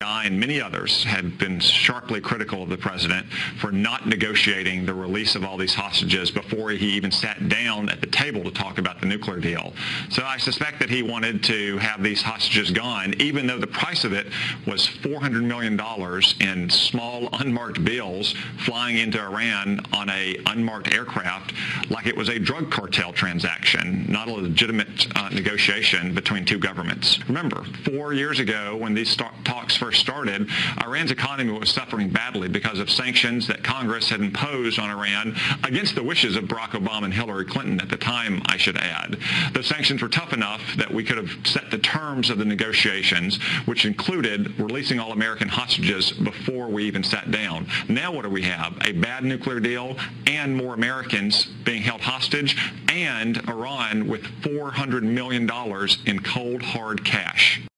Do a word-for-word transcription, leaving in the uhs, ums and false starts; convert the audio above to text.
I and many others had been sharply critical of the president for not negotiating the release of all these hostages before he even sat down at the table to talk about the nuclear deal. So I suspect that he wanted to have these hostages gone, even though the price of it was four hundred million dollars in small unmarked bills flying into Iran on a unmarked aircraft like it was a drug cartel transaction, not a legitimate uh, negotiation between two governments. Remember, four years ago when these st- talks first started, Iran's economy was suffering badly because of sanctions that Congress had imposed on Iran against the wishes of Barack Obama and Hillary Clinton at the time, I should add. Those sanctions were tough enough that we could have set the terms of the negotiations, which included releasing all American hostages before we even sat down. Now what do we have? A bad nuclear deal and more Americans being held hostage, and Iran with four hundred million dollars in cold, hard cash.